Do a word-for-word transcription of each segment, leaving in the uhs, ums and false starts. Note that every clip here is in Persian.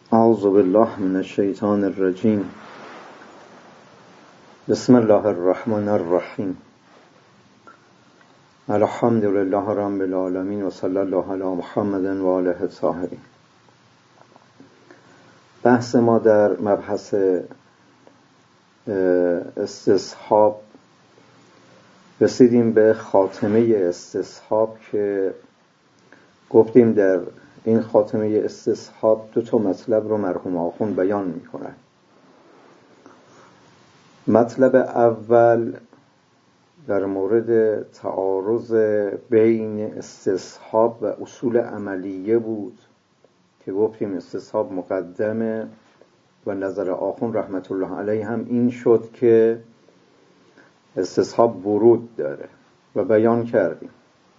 اعوذ بالله من الشیطان الرجیم. بسم الله الرحمن الرحیم. الحمد لله رب العالمین و صلی الله علی محمد و آله الطاهرین. بحث ما در مبحث استصحاب رسیدیم به خاتمه استصحاب که گفتیم در این خاتمه استصحاب دو تا مطلب رو مرحوم آخوند بیان میکنن. مطلب اول در مورد تعارض بین استصحاب و اصول عملیه بود که گفتیم استصحاب مقدمه و نظر آخوند رحمت الله علیه هم این شد که استصحاب ورود داره و بیان کردیم.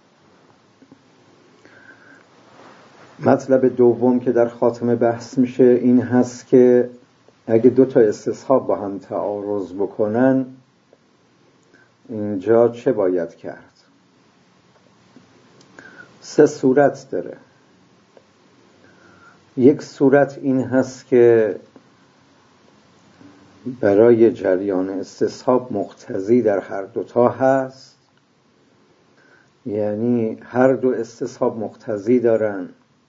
مطلب دوم که در خاتمه بحث میشه این هست که اگه دو تا استصحاب با هم تعارض بکنن اینجا چه باید کرد؟ سه صورت داره. یک صورت این هست که برای جریان استصحاب مقتضی در هر دوتا هست، یعنی هر دو استصحاب مقتضی دارن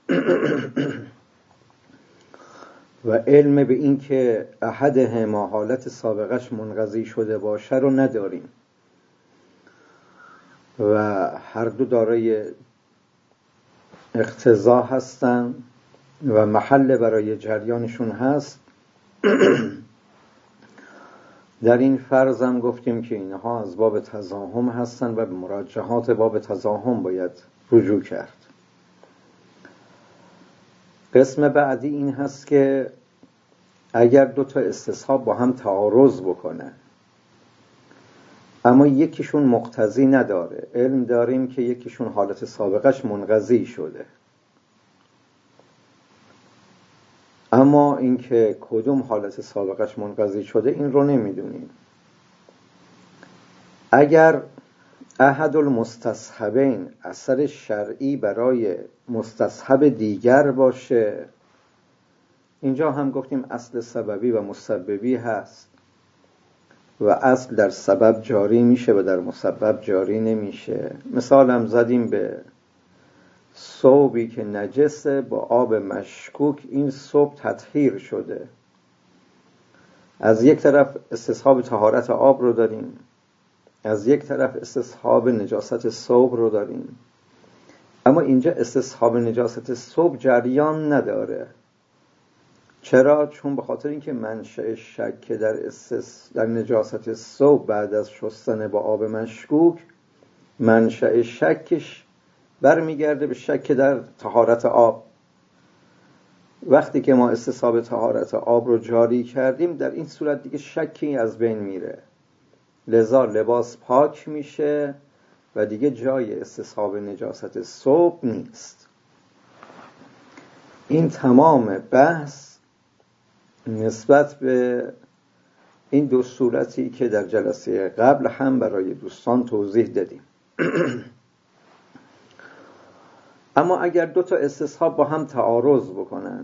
و علم به این که احدهما حالت سابقش منقضی شده باشه رو نداریم و هر دو دارای اقتضا هستن و محل برای جریانشون هست. در این فرض هم گفتیم که اینها از باب تزاحم هستن و به مراجعات باب تزاحم باید رجوع کرد. قسم بعدی این هست که اگر دو تا استصحاب با هم تعارض بکنن اما یکیشون مقتضی نداره، علم داریم که یکیشون حالت سابقش منقضی شده، اما اینکه کدوم حالت سابقش منقضی شده این رو نمیدونیم. اگر احد المستصحبین اثر شرعی برای مستصحب دیگر باشه، اینجا هم گفتیم اصل سببی و مسببی هست و اصل در سبب جاری میشه و در مسبب جاری نمیشه. مثال هم زدیم به ثوبی که نجسه با آب مشکوک، این ثوب تطهیر شده. از یک طرف استصحاب طهارت آب رو داریم، از یک طرف استصحاب نجاست ثوب رو داریم، اما اینجا استصحاب نجاست ثوب جریان نداره. چرا؟ چون به خاطر اینکه منشأ شک در استس... در نجاست ثوب بعد از شستن با آب مشکوک منشأ شکش برمیگرده به شک در طهارت آب. وقتی که ما استصحاب طهارت آب رو جاری کردیم در این صورت دیگه شکی از بین میره، لذا لباس پاک میشه و دیگه جای استصحاب نجاست ثوب نیست. این تمام بحث نسبت به این دو صورتی که در جلسه قبل هم برای دوستان توضیح دادیم. اما اگر دو تا استصحاب با هم تعارض بکنن،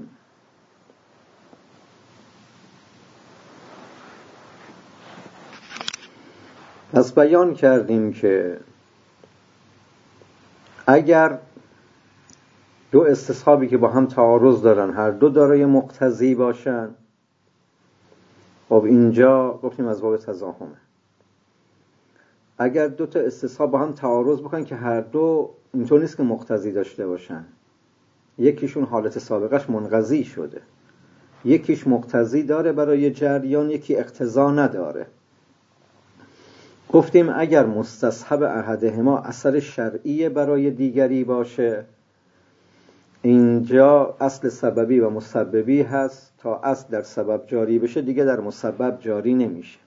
پس بیان کردیم که اگر دو استصحابی که با هم تعارض دارن هر دو دارای مقتضی باشن، خب اینجا گفتیم از باب تزاحمه. اگر دو تا استصحاب با هم تعارض بکنن که هر دو اینطور نیست که مقتضی داشته باشن، یکیشون حالت سابقش منقضی شده، یکیش مقتضی داره برای جریان، یکی اقتضا نداره. گفتیم اگر مستصحب احدهما اثر شرعی برای دیگری باشه، اینجا اصل سببی و مسببی هست، تا اصل در سبب جاری بشه دیگه در مسبب جاری نمیشه.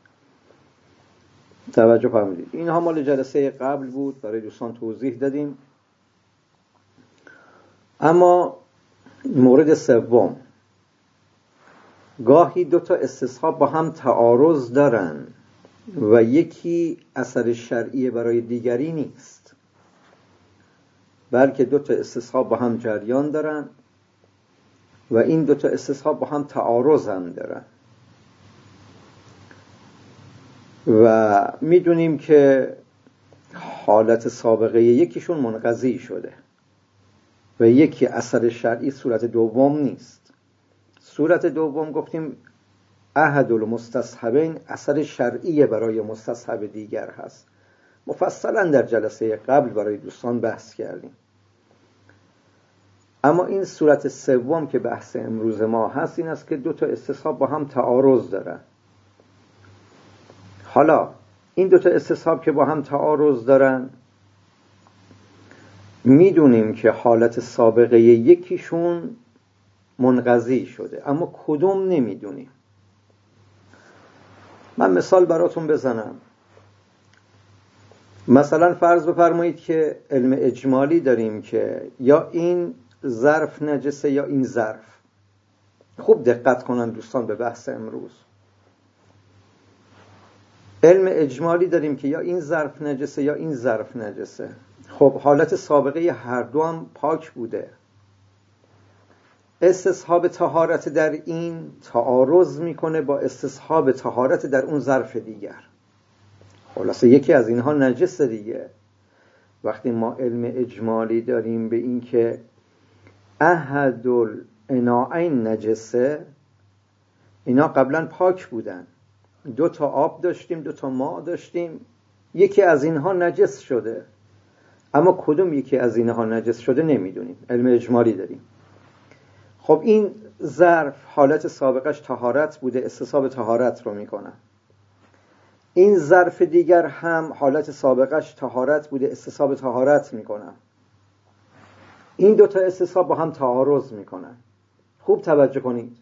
توجه فرمودید. اینها مال جلسه قبل بود، برای دوستان توضیح دادیم. اما مورد سوم، گاهی دو تا استصحاب با هم تعارض دارن و یکی اثر شرعی برای دیگری نیست، بلکه دو تا استصحاب با هم جریان دارن و این دوتا استصحاب با هم تعارض هم دارن و میدونیم که حالت سابقه یکیشون منقضی شده و یکی اثر شرعی صورت دوم نیست. صورت دوم گفتیم احد المستصحبین اثر شرعی برای مستصحب دیگر هست. مفصلا در جلسه قبل برای دوستان بحث کردیم. اما این صورت سوم که بحث امروز ما هست این است که دو تا استصحاب با هم تعارض دارن. حالا این دو تا استصحاب که با هم تعارض دارن میدونیم که حالت سابقه یکیشون منقضی شده اما کدوم نمیدونیم. من مثال براتون بزنم. مثلا فرض بفرمایید که علم اجمالی داریم که یا این ظرف نجسه یا این ظرف. خوب دقت کنن دوستان به بحث امروز. علم اجمالی داریم که یا این ظرف نجسه یا این ظرف نجسه. خب حالت سابقه هر دو هم پاک بوده. استصحاب طهارت در این تعارض میکنه با استصحاب طهارت در اون ظرف دیگر. خلاصه یکی از اینها نجسه دیگه. وقتی ما علم اجمالی داریم به این که احد الاناءین نجسه، اینا قبلا پاک بودن. دو تا آب داشتیم، دو تا ماء داشتیم، یکی از اینها نجس شده اما کدوم یکی از اینها نجس شده نمیدونیم. علم اجمالی داریم. خب این ظرف حالت سابقش طهارت بوده، استصحاب طهارت رو میکنه. این ظرف دیگر هم حالت سابقش طهارت بوده، استصحاب طهارت میکنه. این دوتا استصحاب با هم تعارض میکنن. خوب توجه کنید.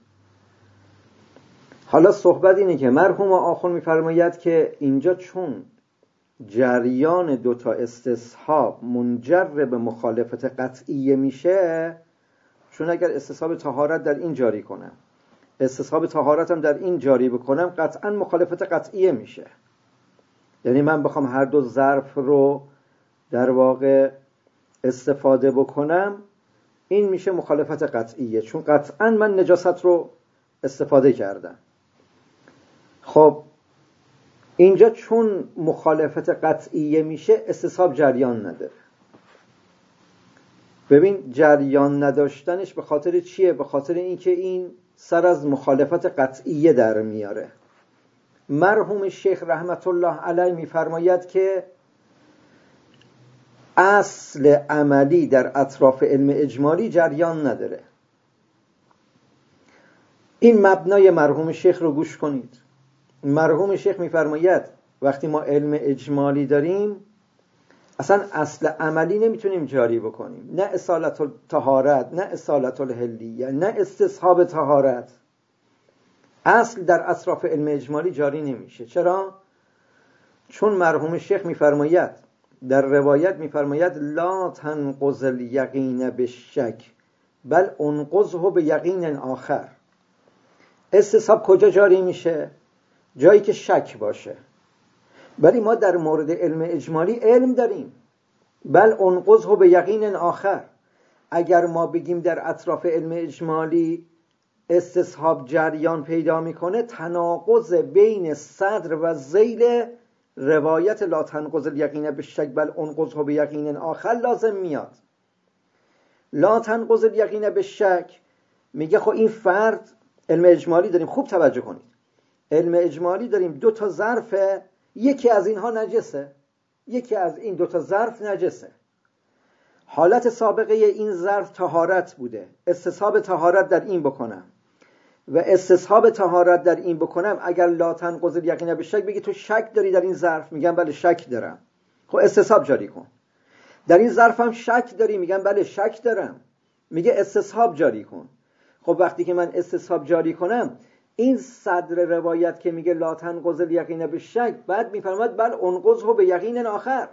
حالا صحبت اینه که مرحوم آخوند میفرماید که اینجا چون جریان دوتا استصحاب منجر به مخالفت قطعیه میشه، چون اگر استصحاب طهارت در این جاری کنم استصحاب طهارت هم در این جاری بکنم قطعا مخالفت قطعیه میشه. یعنی من بخوام هر دو ظرف رو در واقع استفاده بکنم این میشه مخالفت قطعیه، چون قطعا من نجاست رو استفاده کردم. خب اینجا چون مخالفت قطعیه میشه استصحاب جریان نداره. ببین جریان نداشتنش به خاطر چیه؟ به خاطر اینکه این سر از مخالفت قطعیه در میاره. مرحوم شیخ رحمت الله علیه میفرماید که اصل عملی در اطراف علم اجمالی جریان نداره. این مبنای مرحوم شیخ رو گوش کنید. مرحوم شیخ میفرماید وقتی ما علم اجمالی داریم اصلا اصل عملی نمیتونیم جاری بکنیم، نه اصالت الطهارت، نه اصالت الحلیه، نه استصحاب طهارت. اصل در اطراف علم اجمالی جاری نمیشه. چرا؟ چون مرحوم شیخ میفرماید در روایت میفرماید لا تنقض الیقین بالشک بل انقضه بیقین آخر. استصحاب کجا جاری میشه؟ جایی که شک باشه. ولی ما در مورد علم اجمالی علم داریم. بل انقضه بیقین آخر. اگر ما بگیم در اطراف علم اجمالی استصحاب جریان پیدا میکنه، تناقض بین صدر و ذیل روایت لا تنقض الیقین بالشک بل انقضه بیقین آخر لازم میاد. لا تنقض الیقین بالشک میگه خب این فرد، علم اجمالی داریم، خوب توجه کنید، علم اجمالی داریم دو تا ظرفه، یکی از اینها نجسه، یکی از این دو تا ظرف نجسه. حالت سابقه این ظرف طهارت بوده، استصحاب طهارت در این بکنم و استصحاب طهارت در این بکنم، اگر لا تنقض الیقین بالشک بگی تو شک داری در این ظرف، میگم بله شک دارم، خب استصحاب جاری کن. در این ظرف هم شک داری، میگم بله شک دارم، میگه استصحاب جاری کن. خب وقتی که من استصحاب جاری کنم، این صدر روایت که میگه لا تنقض الیقین بالشک بعد میفرماد بل انقضه بیقین آخر،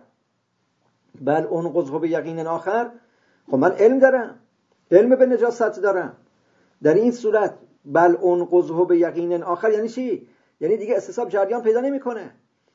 بل انقضه بیقین آخر. خب من علم دارم، علم به نجاست دارم. در این صورت بل انقضه بیقین آخر یعنی چی؟ یعنی دیگه استصحاب جریان پیدا نمیکنه.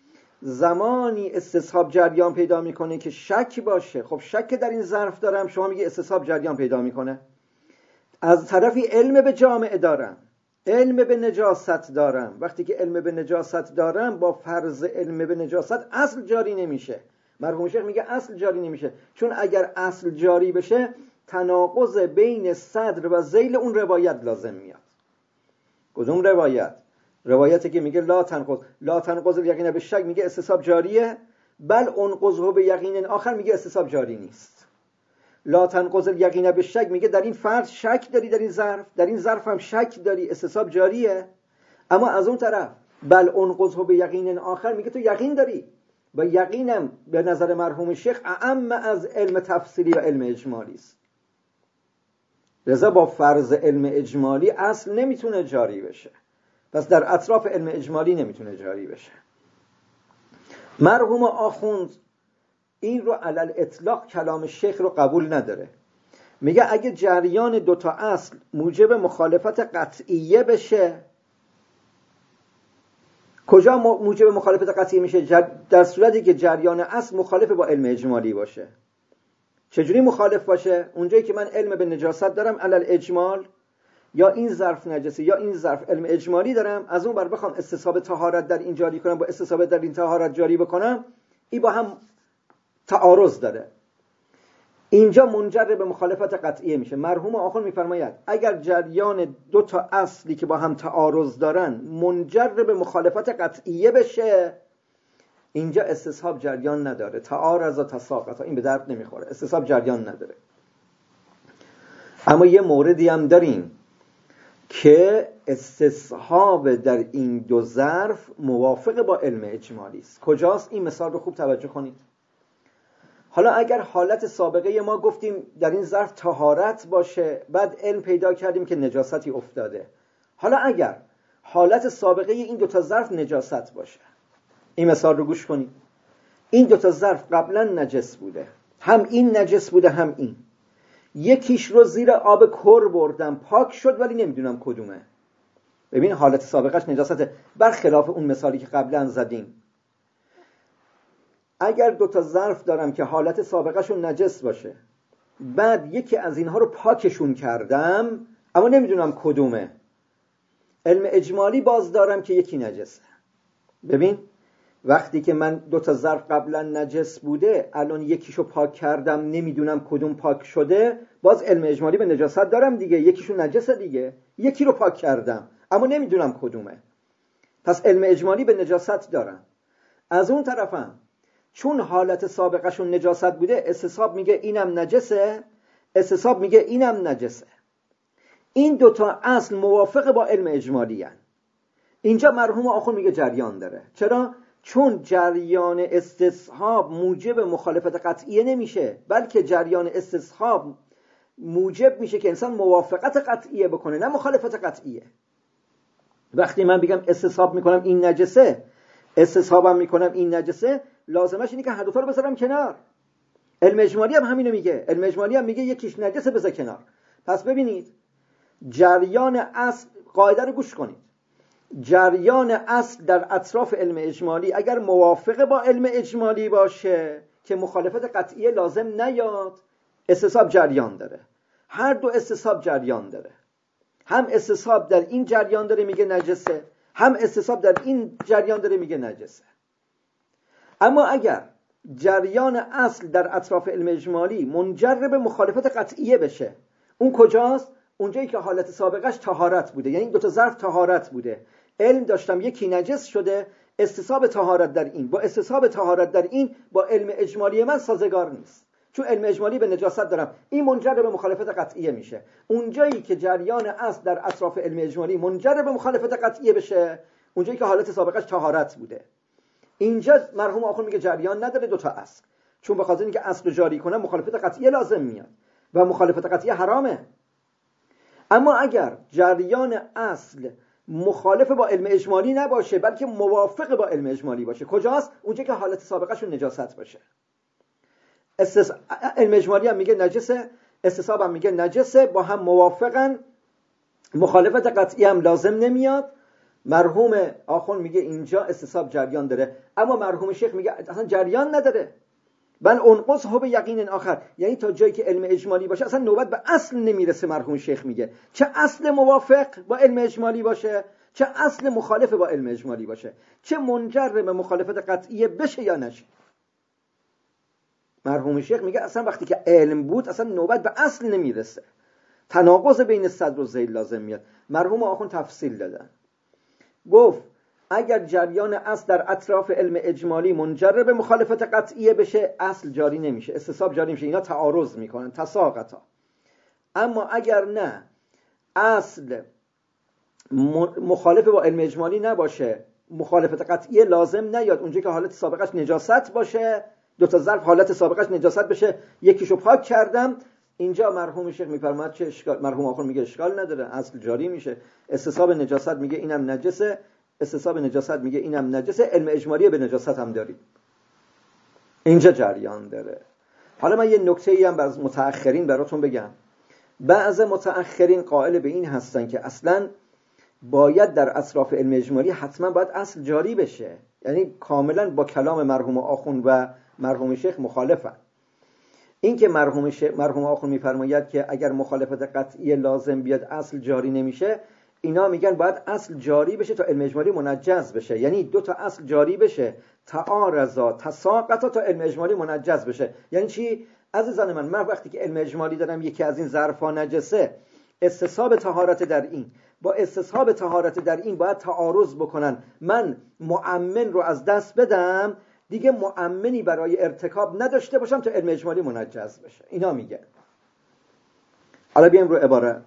زمانی استصحاب جریان پیدا میکنه که شک باشه. خب شک در این ظرف دارم، شما میگه استصحاب جریان پیدا میکنه. از طرفی علم به جامعه دارم، علم به نجاست دارم. وقتی که علم به نجاست دارم، با فرض علم به نجاست اصل جاری نمیشه. مرحوم شیخ میگه اصل جاری نمیشه، چون اگر اصل جاری بشه تناقض بین صدر و ذیل اون روایت لازم میاد. کدوم روایت؟ روایتی که میگه لا تنقض لا تنقض الیقین به شک، میگه استصحاب جاریه، بل انقضه به یقین آخر میگه استصحاب جاری نیست. لا تنقض الیقین به شک میگه در این فرض شک داری، در این ظرف در این ظرف هم شک داری، استصحاب جاریه. اما از اون طرف بل انقضه به یقین آخر میگه تو یقین داری، و یقینم به نظر مرحوم شیخ اعم از علم تفصیلی و علم اجمالی است. لذا با فرض علم اجمالی اصل نمیتونه جاری بشه، پس در اطراف علم اجمالی نمیتونه جاری بشه. مرحوم آخوند این رو علل اطلاق کلام شیخ رو قبول نداره. میگه اگه جریان دوتا اصل موجب مخالفت قطعیه بشه، کجا موجب مخالفت قطعیه میشه؟ در صورتی که جریان اصل مخالف با علم اجمالی باشه. چجوری مخالف باشه؟ اونجایی که من علم به نجاست دارم علل اجمال، یا این ظرف نجسه یا این ظرف علم اجمالی دارم، از اون بر بخوام استصحاب طهارت در این جاری کنم با استصحاب در این طهارت جاری بکنم، این با هم تعارض داره. اینجا منجر به مخالفت قطعیه میشه. مرحوم آخوند میفرماید اگر جریان دو تا اصلی که با هم تعارض دارن منجر به مخالفت قطعیه بشه، اینجا استصحاب جریان نداره. تعارض و تساقط این به درد نمیخوره، استصحاب جریان نداره. اما یه موردی هم داریم که استصحاب در این دو ظرف موافق با علم اجمالی است. کجاست؟ این مثال رو خوب توجه کنید. حالا اگر حالت سابقه ما گفتیم در این ظرف طهارت باشه، بعد علم پیدا کردیم که نجاستی افتاده. حالا اگر حالت سابقه این دو تا ظرف نجاست باشه، این مثال رو گوش کنید. این دو تا ظرف قبلا نجس بوده، هم این نجس بوده هم این. یکیش رو زیر آب کر بردم پاک شد، ولی نمیدونم کدومه. ببین حالت سابقش نجاسته، برخلاف اون مثالی که قبلا زدیم. اگر دو تا ظرف دارم که حالت سابقشون نجس باشه، بعد یکی از اینها رو پاکشون کردم اما نمیدونم کدومه، علم اجمالی باز دارم که یکی نجسه. ببین وقتی که من دو تا ظرف قبلا نجس بوده، الان یکیشو پاک کردم نمیدونم کدوم پاک شده، باز علم اجمالی به نجاست دارم دیگه، یکیشو نجسه دیگه. یکی رو پاک کردم اما نمیدونم کدومه، پس علم اجمالی به نجاست دارم. از اون طرفم چون حالت سابقشون نجاست بوده، استصحاب میگه اینم نجسه، استصحاب میگه اینم نجسه. این دوتا اصل موافق با علم اجمالی هن. اینجا مرحوم آخوند میگه جریان داره. چرا؟ چون جریان استصحاب موجب مخالفت قطعیه نمیشه، بلکه جریان استصحاب موجب میشه که انسان موافقت قطعیه بکنه، نه مخالفت قطعیه. وقتی من بگم استصحاب میکنم این نجسه، استصحابم میکنم این نجسه، لازمش اینه که هر دو تا رو بذارم کنار. علم اجمالی هم همینو میگه. علم اجمالی هم میگه یکیش نجسه بذار کنار. پس ببینید جریان اصل، قاعده رو گوش کنید، جریان اصل در اطراف علم اجمالی اگر موافق با علم اجمالی باشه که مخالفت قطعیه لازم نیاد، استصحاب جریان داره. هر دو استصحاب جریان داره، هم استصحاب در این جریان داره میگه نجسه، هم استصحاب در این جریان داره میگه نجسه. اما اگر جریان اصل در اطراف علم اجمالی منجر به مخالفت قطعیه بشه، اون کجاست؟ اونجایی که حالت سابقش طهارت بوده، یعنی دو تا ظرف طهارت بوده، علم داشتم یکی نجس شده، استصحاب طهارت در این با استصحاب طهارت در این با علم اجمالی من سازگار نیست، چون علم اجمالی به نجاست دارم، این منجر به مخالفت قطعیه میشه. اونجایی که جریان اصل در اطراف علم اجمالی منجر به مخالفت قطعیه بشه، اونجایی که حالت سابقش طهارت بوده. اینجا مرحوم آخوند میگه جریان نداره دو تا اصل، چون به خاطر اینکه اصل رو جاری کنه مخالفت قطعیه لازم میاد و مخالفت قطعیه حرامه. اما اگر جریان اصل مخالف با علم اجمالی نباشه بلکه موافق با علم اجمالی باشه، کجاست؟ اونجا که حالت سابقهشون نجاست باشه. استس... علم اجمالی هم میگه نجسه، استصحاب هم میگه نجسه، با هم موافقن، مخالفت قطعی هم لازم نمیاد. مرحوم آخوند میگه اینجا استصحاب جریان داره، اما مرحوم شیخ میگه اصلا جریان نداره. بل انقصه به یقین آخر، یعنی تا جایی که علم اجمالی باشه اصلا نوبت به اصل نمیرسه. مرحوم شیخ میگه چه اصل موافق با علم اجمالی باشه، چه اصل مخالف با علم اجمالی باشه، چه منجر به مخالفت قطعیه بشه یا نشه. مرحوم شیخ میگه اصلا وقتی که علم بود اصلا نوبت به اصل نمیرسه، تناقض بین صدر و ذیل لازم میاد. مرحوم آخوند تفصیل دادن، گفت اگر جریان اصل در اطراف علم اجمالی منجر به مخالفت قطعیه بشه اصل جاری نمیشه، استصحاب جاری میشه، اینا تعارض میکنن، تساقطا. اما اگر نه اصل مخالف با علم اجمالی نباشه، مخالفت قطعیه لازم نیاد، اونجا که حالت سابقش نجاست باشه، دو تا ظرف حالت سابقش نجاست بشه، یکیشو پاک کردم، اینجا مرحوم شیخ میفرماد چه اشکال، مرحوم آخر میگه اشکال نداره، اصل جاری میشه. استصحاب نجاست میگه اینم نجسه، استصحاب نجاست میگه اینم نجسه، علم اجمالی به نجاست هم داریم، اینجا جریان داره. حالا من یه نکته‌ای هم از متأخرین براتون بگم. بعض متأخرین قائل به این هستن که اصلاً باید در اطراف علم اجمالی حتما باید اصل جاری بشه، یعنی کاملا با کلام مرحوم آخوند و مرحوم شیخ مخالفن. این که مرحوم شیخ مرحوم آخوند میفرماید که اگر مخالفت قطعی لازم بیاد اصل جاری نمیشه، اینا میگن باید اصل جاری بشه تا علم اجمالی منجز بشه، یعنی دو تا اصل جاری بشه، تعارضا تساقطا تا علم اجمالی منجز بشه. یعنی چی عزیزان من؟ من وقتی که علم اجمالی دارم یکی از این ظرفا نجسه، استصحاب طهارت در این با استصحاب طهارت در این باید تعارض بکنن، من مؤمن رو از دست بدم، دیگه مؤمنی برای ارتکاب نداشته باشم تا علم اجمالی منجز بشه. اینا میگه. حالا بیایم رو عبارت.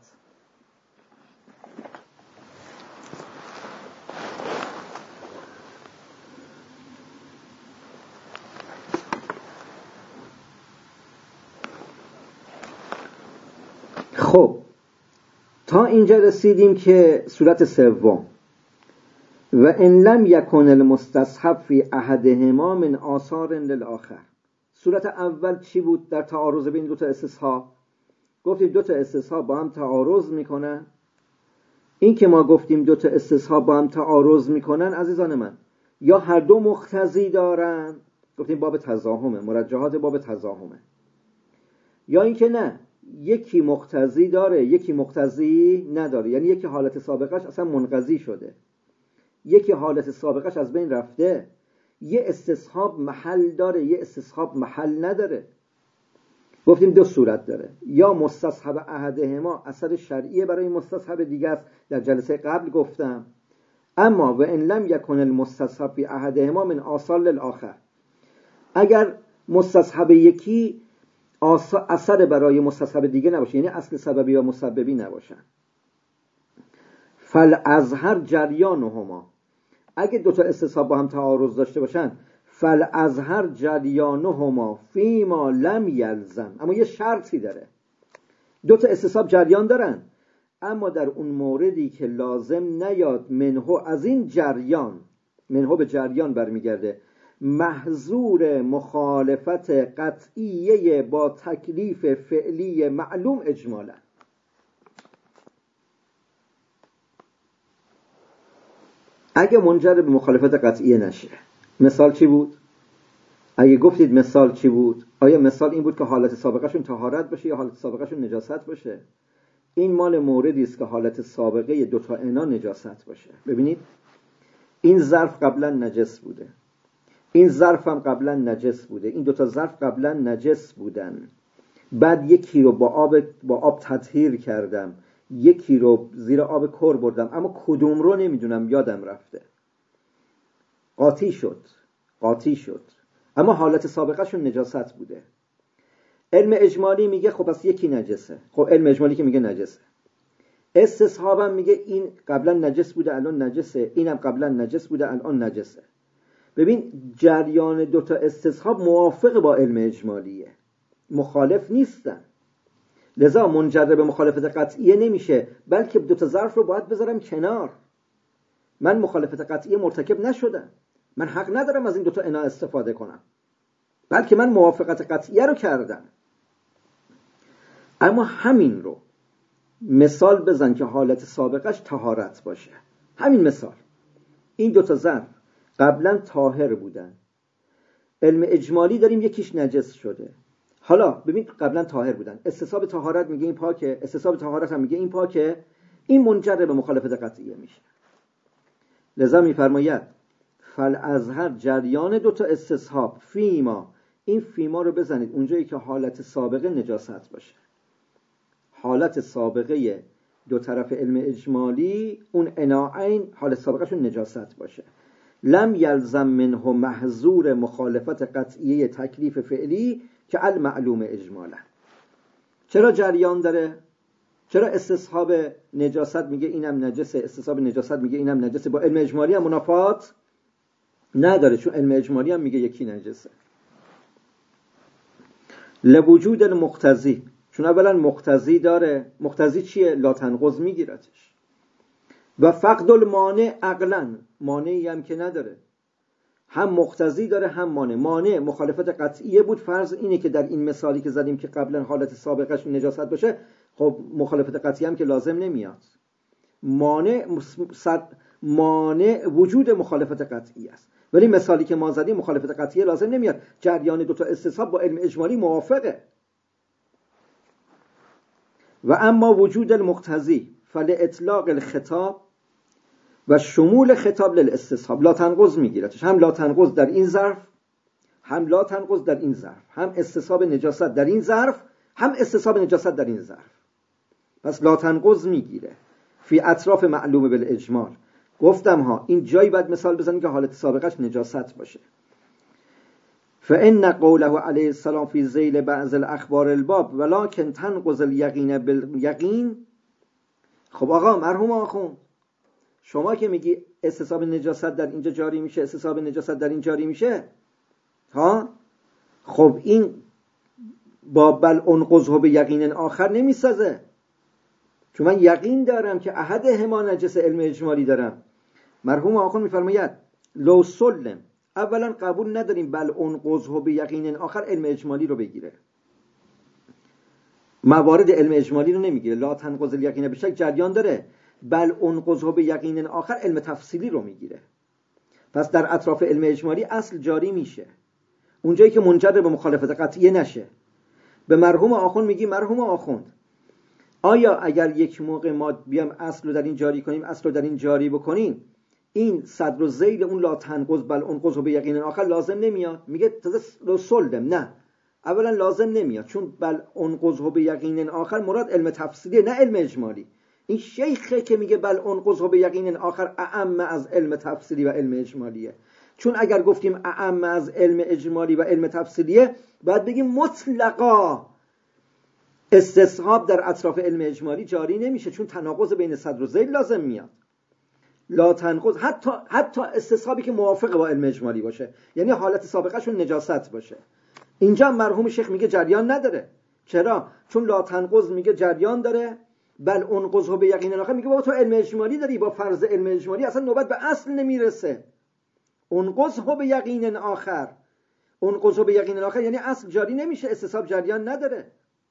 خب تا اینجا رسیدیم که صورت سوم، و ان لم یکن المستصحب فی احدهما من آثار للآخر. صورت اول چی بود در تعارض بین دو تا استصحاب؟ گفتیم دو تا استصحاب با هم تعارض میکنن. این که ما گفتیم دو تا استصحاب با هم تعارض میکنن عزیزان من، یا هر دو مقتضی دارن، گفتیم باب تزاحمه، مرجحات باب تزاحمه، یا این که نه یکی مقتضی داره یکی مقتضی نداره، یعنی یکی حالت سابقش اصلا منقضی شده، یکی حالت سابقش از بین رفته، یه استصحاب محل داره یه استصحاب محل نداره. گفتیم دو صورت داره، یا مستصحب احدهما اثر شرعیه برای مستصحب دیگه است، در جلسه قبل گفتم. اما و ان لم یکن المستصحب فی احدهما من آثار للآخر، اگر مستصحب یکی اثر برای مستصحب دیگه نباشه، یعنی اصل سببی یا مسببی نباشن، فالازهر جریانهما، اگه دوتا استصحاب با هم تعارض داشته باشن، فالازهر جریانهما فیما لم یلزم، اما یه شرطی داره، دوتا استصحاب جریان دارن اما در اون موردی که لازم نیاد منهو، از این جریان، منهو به جریان برمیگرده، محظور مخالفت قطعیه با تکلیف فعلی معلوم اجمالا. اگه منجر به مخالفت قطعیه نشه، مثال چی بود؟ اگه گفتید مثال چی بود؟ آیا مثال این بود که حالت سابقهشون طهارت باشه یا حالت سابقهشون نجاست باشه؟ این مال موردی است که حالت سابقه دوتا انا نجاست باشه. ببینید این ظرف قبلا نجس بوده، این ظرف هم قبلا نجس بوده، این دوتا ظرف قبلا نجس بودن، بعد یکی رو با آب با آب تطهیر کردم، یکی رو زیر آب کر بردم، اما کدوم رو نمیدونم، یادم رفته، قاطی شد قاطی شد اما حالت سابقه شون نجاست بوده. علم اجمالی میگه خب پس یکی نجسه، خب علم اجمالی که میگه نجسه، استصحابم میگه این قبلا نجس بوده الان نجسه، اینم قبلا نجس بوده الان نجسه. ببین جریان دوتا استصحاب موافق با علم اجمالیه، مخالف نیستن، لذا منجر به مخالفت قطعیه نمیشه، بلکه دوتا ظرف رو باید بذارم کنار. من مخالفت قطعیه مرتکب نشدم، من حق ندارم از این دوتا انا استفاده کنم، بلکه من موافقت قطعیه رو کردم. اما همین رو مثال بزن که حالت سابقش طهارت باشه، همین مثال، این دوتا ظرف قبلا طاهر بودن، علم اجمالی داریم یکیش نجس شده. حالا ببین قبلا طاهر بودن، استصحاب طهارت میگه این پاکه، استصحاب طهارت هم میگه این پاکه، این منجر به مخالفت قطعیه میشه. لذا میفرماید فالازهر جریان دوتا استصحاب فیما، این فیما رو بزنید اونجایی که حالت سابقه نجاست باشه. حالت سابقه دو طرف علم اجمالی اون اناعین حالت سابقه شون نجاست باشه. لم یلزم منه محظور مخالفت قطعیه تکلیف فعلی که المعلوم اجمالا. چرا جریان داره؟ چرا استصحاب نجاست میگه اینم نجسه، استصحاب نجاست میگه اینم نجسه؟ با علم اجمالی هم منافات نداره، چون علم اجمالی هم میگه یکی نجسه. لوجود المقتضی، چون اولا مقتضی داره. مقتضی چیه؟ لا تنقض میگیرتش. و فقد المانع عقلا، مانعی هم که نداره، هم مقتضی داره هم مانع. مانع مخالفت قطعیه بود، فرض اینه که در این مثالی که زدیم که قبلا حالت سابقش نجاست باشه، خب مخالفت قطعی هم که لازم نمیاد. مانع صد مانع وجود مخالفت قطعی است، ولی مثالی که ما زدیم مخالفت قطعی لازم نمیاد. جریان دوتا استصحاب با علم اجمالی موافقه. و اما وجود المقتضی فلاطلاق الخطاب و شمول خطاب للاستصحاب لا تنقض میگیرتش. هم لا تنقض در این ظرف، هم لا تنقض در این ظرف، هم استصحاب نجاست در این ظرف، هم استصحاب نجاست در این ظرف. پس لا تنقض میگیره فی اطراف معلومه بالاجمال. گفتم ها این جایی باید مثال بزنیم که حالت سابقش نجاست باشه. فإن قوله علیه السلام فی ذیل بعض الاخبار الباب ولکن تنقض الیقین بالیقین. خب آقا مرحوم آخوند، شما که میگی استصحاب نجاست در اینجا جاری میشه، استصحاب نجاست در این جاری میشه، ها خب این با بل انقضه به یقین آخر نمیسازه. چون من یقین دارم که احد هما نجس، علم اجمالی دارم. مرحوم آخوند میفرماید لو سلم، اولا قبول نداریم بل انقضه به یقین آخر علم اجمالی رو بگیره، موارد علم اجمالی رو نمیگیره. لا تنقض الیقین به شک جریان داره، بل انقضه به یقین آخر علم تفصیلی رو میگیره. پس در اطراف علم اجمالی اصل جاری میشه اونجایی که منجر به مخالفت قطعیه نشه. به مرحوم آخوند میگی مرحوم آخوند، آیا اگر یک موقع ما بیام اصل رو در این جاری کنیم، اصل رو در این جاری بکنیم، این صدر و ذیل اون لا تنقض بل انقضه به یقین آخر لازم نمیاد؟ میگه تازه لو سلم، نه اولا لازم نمیاد، چون بل انقضه به یقین آخر مراد علم تفصیلی نه علم اجمالی. این شیخه که میگه بل انقضه به یقین آخر اعم از علم تفصیلی و علم اجمالیه. چون اگر گفتیم اعم از علم اجمالی و علم تفصیلیه، باید بگیم مطلقا استصحاب در اطراف علم اجمالی جاری نمیشه، چون تناقض بین صدر و ذیل لازم میاد. لا تنقض حتی حتی استصحابی که موافق با علم اجمالی باشه، یعنی حالت سابقهشون نجاست باشه. اینجا مرحوم شیخ میگه جریان نداره. چرا؟ چون لا تنقض میگه جریان داره، بل انقضه به یقین آخر میگه بابا تو علم اجمالی داری، با فرض علم اجمالی اصلا نوبت به اصل نمیرسه. انقضه به یقین آخر، انقضه به یقین آخر یعنی اصل جاری نمیشه، استصحاب جریان نداره.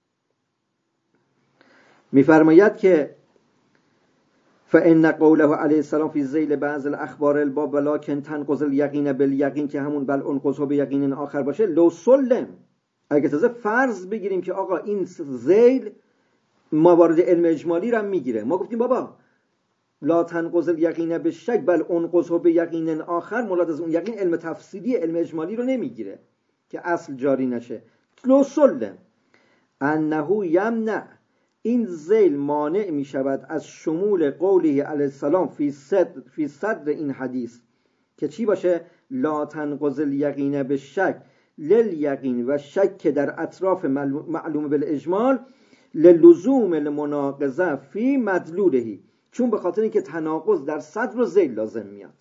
میفرماید که فإن قوله علیه السلام فی ذیل بعض الاخبار الباب ولکن تنقض الیقین بالیقین، که همون بل انقضه به یقین آخر باشه، لو سلم، اگه تازه فرض بگیریم که آقا این ذیل موارد علم اجمالی رو میگیره، ما گفتیم بابا لا تنقض الیقین بالشک بل انقضه به یقین آخر، مراد از اون یقین علم تفصیلی علم اجمالی رو نمیگیره که اصل جاری نشه. لو سلم انه یمنع، این ذیل مانع می شود از شمول قوله علیه السلام فی صدر, فی صدر این حدیث، که چی باشه؟ لا تنقض الیقین بالشک للیقین و شک در اطراف معلوم بالاجمال للزوم المناقضه فی مدلولهی، چون به خاطر اینکه تناقض در صدر و ذیل لازم میاد.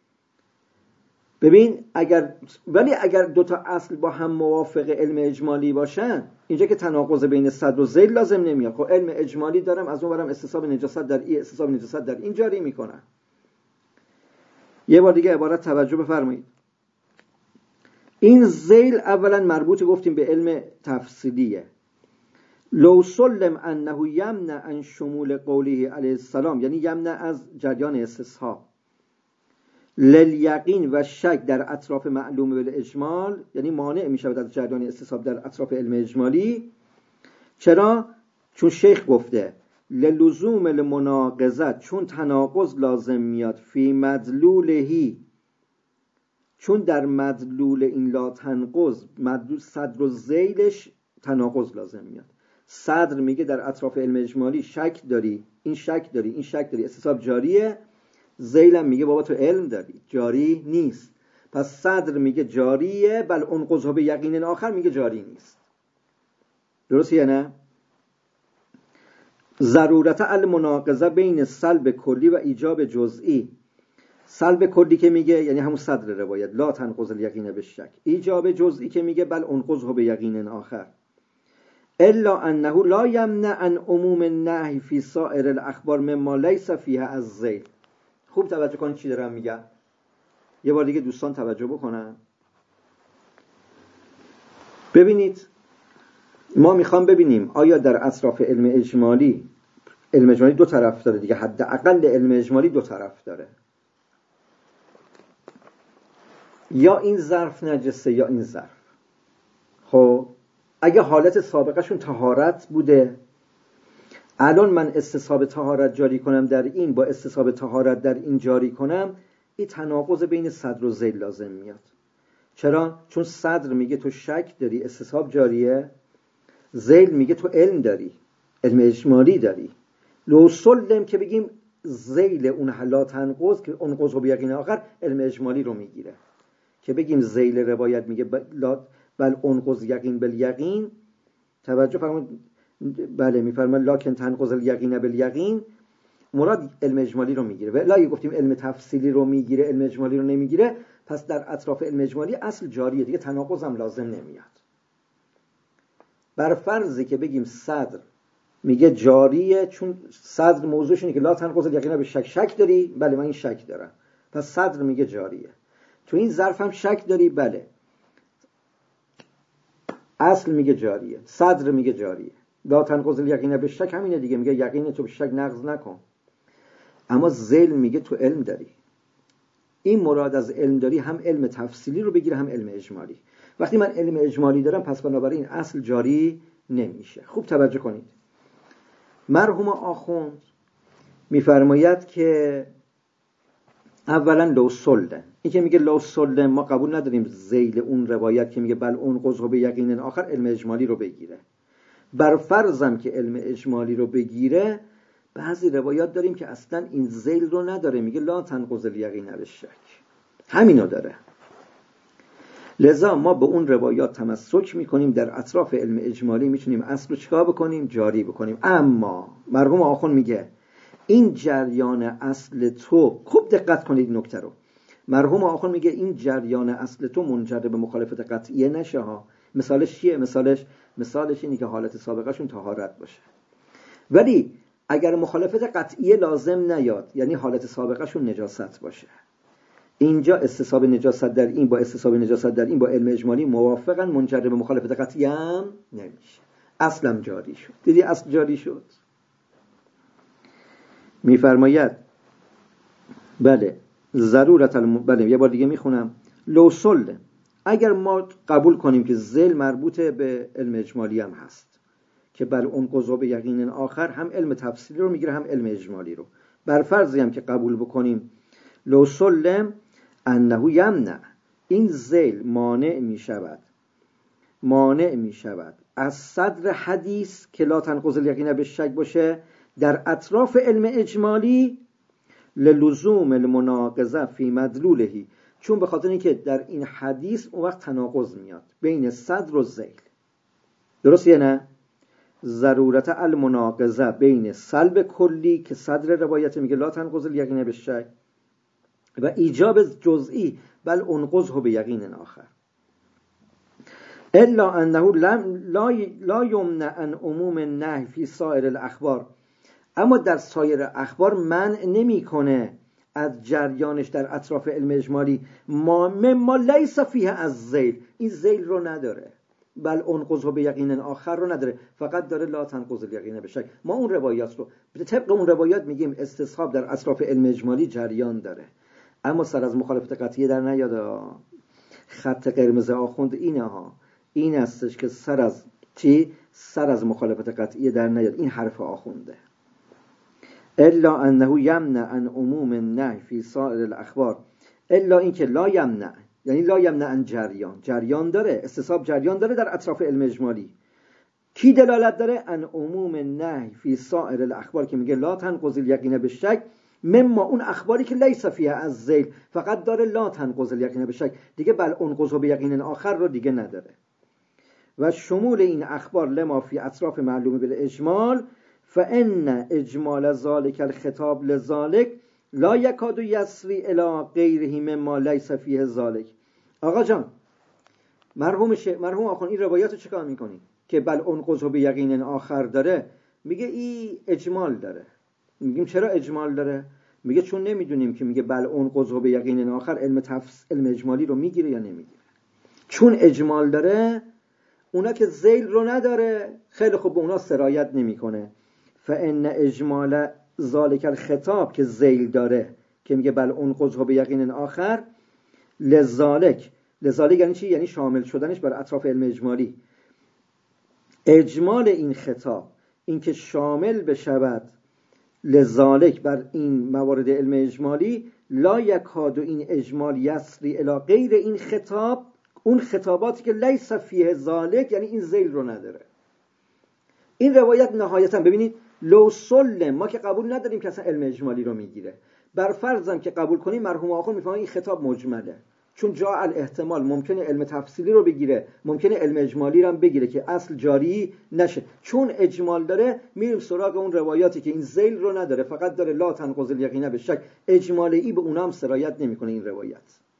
ببین اگر ولی اگر دوتا اصل با هم موافق علم اجمالی باشن، اینجا که تناقض بین صدر و ذیل لازم نمیاد. خب علم اجمالی دارم، از اون برم استصحاب نجاست در این، استصحاب نجاست در این جاری میکنم. یه بار دیگه عبارت توجه بفرمایید. این ذیل اولا مربوط گفتیم به علم تفصیلیه. لو سلم انه یمنع عن شمول قوله علیه السلام، یعنی یمنع از جریان استصحاب. للیقین و شک در اطراف معلوم بالاجمال، یعنی مانع می شود از جریان استصحاب در اطراف علم اجمالی. چرا؟ چون شیخ گفته للزوم المناقضه، چون تناقض لازم میاد، فی مدلولهی، چون در مدلول این لا تنقض، مدلول صدر و ذیلش تناقض لازم میاد. صدر میگه در اطراف علم اجمالی شک داری، این شک داری، این شک داری، استصحاب جاریه. ذیلم میگه بابا تو علم داری، جاری نیست. پس صدر میگه جاریه، بل انقضه به یقین آخر میگه جاری نیست. درسته نه؟ ضرورت المناقضه بین سلب کلی و ایجاب جزئی. سلب کلی که میگه یعنی همون صدر روایت لا تنقض الیقین بالشک، ایجاب جزئی که میگه بل انقضه به یقین آخر. الا انه لا یمنع عن عموم النهی فی سائر الاخبار مما لیس فیها الذیل. خوب توجه کنید چی دارم میگم. یه بار دیگه دوستان توجه بکنن. ببینید ما میخوام ببینیم آیا در اطراف علم اجمالی، علم اجمالی دو طرف داره دیگه، حداقل علم اجمالی دو طرف داره، یا این ظرف نجسه یا این ظرف. خب اگه حالت سابقهشون طهارت بوده، الان من استصحاب طهارت جاری کنم در این، با استصحاب طهارت در این جاری کنم، این تناقض بین صدر و ذیل لازم میاد. چرا؟ چون صدر میگه تو شک داری، استصحاب جاریه. ذیل میگه تو علم داری، علم اجمالی داری. لو سلم که بگیم ذیل اون لا تنقض که انقض به یقین آخر علم اجمالی رو میگیره. که بگیم ذیل روایت میگه بل انقض یقین بالیقین، توجه فرمایید، بله میفرمان لکن تنقض الیقین بالیقین، مراد علم اجمالی رو میگیره. و لا گفتیم علم تفصیلی رو میگیره، علم اجمالی رو نمیگیره. پس در اطراف علم اجمالی اصل جاریه دیگه، تناقض هم لازم نمیاد. بر فرضی که بگیم صدر میگه جاریه، چون صدر موضوعش اینه که لا تنقض الیقین بالشک، شک داری؟ بله من این شک دارم، پس صدر میگه جاریه. تو این ظرف هم شک داری؟ بله اصل میگه جاریه، صدر میگه جاریه. لا تنقض الیقین بالشک همینه دیگه، میگه یقین تو به شک نقض نکن. اما ذیل میگه تو علم داری. این مراد از علم داری هم علم تفصیلی رو بگیره هم علم اجمالی. وقتی من علم اجمالی دارم پس بنابراین اصل جاری نمیشه. خوب توجه کنید. مرحوم آخوند میفرماید که اولا لو سلم، این که میگه لو سلم ما قبول نداریم ذیل اون روایت که میگه بل اون قضا به یقین آخر علم اجمالی رو بگیره. بر فرضم که علم اجمالی رو بگیره، بعضی روایات داریم که اصلا این ذیل رو نداره، میگه لا تنقض الیقین بالشک، همینو داره. لذا ما به اون روایات تمسک میکنیم، در اطراف علم اجمالی میتونیم اصل رو چیکار بکنیم؟ جاری بکنیم. اما مرحوم آخوند میگه این جریان اصل تو، خوب دقت کنید نکته رو، مرحوم آخوند میگه این جریان اصل تو منجر به مخالفت قطعیه نشه ها. مثالش چیه؟ مثالش مثالش اینه که حالت سابقهشون طهارت باشه، ولی اگر مخالفت قطعیه لازم نیاد، یعنی حالت سابقهشون نجاست باشه، اینجا استصحاب نجاست در این با استصحاب نجاست در این با علم اجمالی موافقا، منجر به مخالفت قطعیه هم نمیشه، اصلا جاری شد. دیدی اصل جاری شد. میفرماید بله ضرورت الم... بله یه بار دیگه میخونم. لو سلم، اگر ما قبول کنیم که ذیل مربوط به علم اجمالی هم هست، که بل اون قضا به یقین آخر هم علم تفصیلی رو میگیره هم علم اجمالی رو، بر فرضی هم که قبول بکنیم لو سلم انه یمنع، این ذیل مانع میشود مانع میشود از صدر حدیث که لا تنقض الیقین بالشک باشه در اطراف علم اجمالی، للزوم المناقضه فی مدلولهی، چون به خاطر اینکه در این حدیث اون وقت تناقض میاد بین صدر و ذیل. درسته نه؟ ضرورت المناقضه بین سلب کلی که صدر روایت میگه لا تنقض الیقین بالشک و ایجاب جزئی بل انقضه به یقین آخر. الا انه لم لا لا یمنع عن عموم النهی فی سایر الاخبار، اما در سایر اخبار منع نمیکنه از جریانش در اطراف علم اجمالی ما مما لیس فیه از ذیل، این ذیل رو نداره، بل انقضه به یقین آخر رو نداره، فقط داره لا تنقض الیقین بالشک. ما اون روایات رو طبق اون روایات میگیم استصحاب در اطراف علم اجمالی جریان داره، اما سر از مخالفت قطعیه در نیاد. خط قرمز آخوند اینه ها، این هستش که سر از چی؟ سر از مخالفت قطعیه در نیاد. این حرف آخونده. الا انه یمنع عن عموم النهی فی سائر الاخبار، الا این که لا یمنع، یعنی لا یمنع عن جریان، جریان داره، استصحاب جریان داره در اطراف علم اجمالی. کی دلالت داره؟ عن عموم النهی فی سائر الاخبار که میگه لا تنقض الیقین بالشک، مما اون اخباری که لیس فیها از ذیل، فقط داره لا تنقض الیقین بالشک، دیگه بل انقض بیقین آخر رو دیگه نداره. و شمول این اخبار لما فی اطراف معلوم بالاجمال، فان اجمال ذلک الخطاب لذلک لا یکاد یسری الی غیره مما لیس فیه ذلک. آقا جان، مرحوم شه مرحوم آخوند این روایت رو چیکار میکنی که بل انقض بیقین آخر داره؟ میگه ای اجمال داره. میگیم چرا اجمال داره؟ میگه چون نمیدونیم که میگه بل انقض بیقین آخر علم تفس... علم اجمالی رو میگیره یا نمیگیره. چون اجمال داره، اونا که ذیل رو نداره خیلی خوب به اونا سرایت نمیکنه. فان اجمال ذالک الخطاب که ذیل داره که میگه بل انقض بیقین آخر، لذالک، لذالک یعنی چی؟ یعنی شامل شدنش بر اطراف علم اجمالی. اجمال این خطاب، این که شامل بشود لذالک بر این موارد علم اجمالی، لا یکاد این اجمال یسری الی غیر این خطاب، اون خطاباتی که لیس فیه ذالک، یعنی این ذیل رو نداره. این روایت نهایتا ببینید، لو سلم، ما که قبول نداریم که اصلا علم اجمالی رو میگیره، بر فرضم که قبول کنیم، مرحوم آخوند میفهمن این خطاب مجمله، چون جا الاحتمال ممکنه علم تفصیلی رو بگیره، ممکنه علم اجمالی رو هم بگیره که اصل جاری نشه. چون اجمال داره، میریم سراغ اون روایاتی که این ذیل رو نداره، فقط داره لا تنقض الیقین بالشک، اجمالی به اونها هم سرایت نمیکنه این روایت.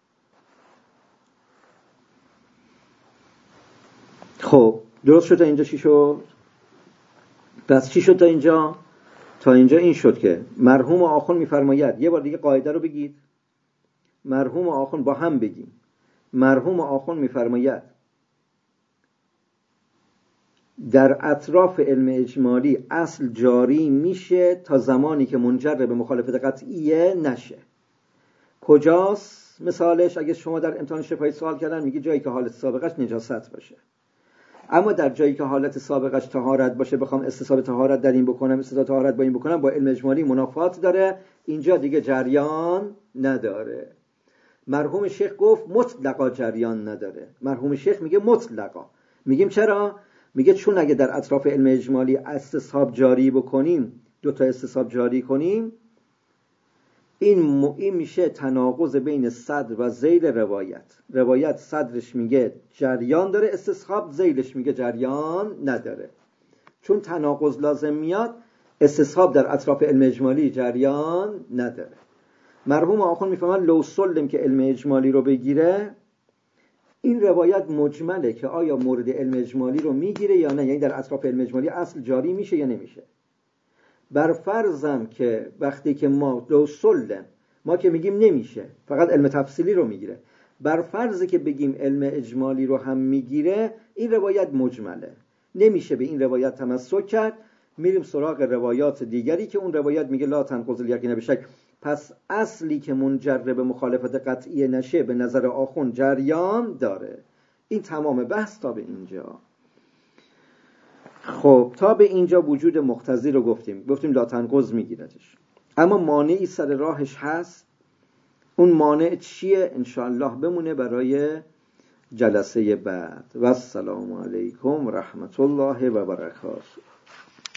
خب درست شد تا اینجا؟ چی شد؟ پس چی شد تا اینجا؟ تا اینجا این شد که مرحوم آخوند میفرماید، یه بار دیگه قاعده رو بگید، مرحوم آخوند با هم بگیم. مرحوم آخوند میفرماید در اطراف علم اجمالی اصل جاری میشه تا زمانی که منجر به مخالفت قطعیه نشه. کجاست مثالش؟ اگه شما در امتحان شفاهی سوال کردن میگی جایی که حالت سابقش نجاست باشه. اما در جایی که حالت سابقش طهارت باشه، بخوام استصحاب طهارت در این بکنم، استصحاب طهارت با این بکنم، با علم اجمالی منافات داره، اینجا دیگه جریان نداره. مرحوم شیخ گفت مطلقا جریان نداره. مرحوم شیخ میگه مطلقا. میگیم چرا؟ میگه چون اگه در اطراف علم اجمالی استصحاب جاری بکنیم، دو تا استصحاب جاری کنیم، این این میشه تناقض بین صدر و ذیل روایت. روایت صدرش میگه جریان داره استصحاب، ذیلش میگه جریان نداره. چون تناقض لازم میاد، استصحاب در اطراف علم اجمالی جریان نداره. مرحوم آخوند میفهمن لو سلم که علم اجمالی رو بگیره، این روایت مجمله که آیا مورد علم اجمالی رو میگیره یا نه، یعنی در اطراف علم اجمالی اصل جاری میشه یا نمیشه. بر فرضم که وقتی که ما لو سلم، ما که میگیم نمیشه، فقط علم تفصیلی رو میگیره، بر فرضی که بگیم علم اجمالی رو هم میگیره، این روایت مجمله، نمیشه به این روایت تمسک کرد. میریم سراغ روایات دیگری که اون روایت میگه لا تنقض الیقین بالشک. پس اصلی که منجر به مخالفت قطعی نشه به نظر آخوند جریان داره. این تمام بحث تا به اینجا. خب تا به اینجا وجود مقتضی رو گفتیم، گفتیم لا تنقض میگیرتش، اما مانعی سر راهش هست. اون مانع چیه؟ انشاءالله بمونه برای جلسه بعد. و السلام علیکم و رحمت الله و برکاته.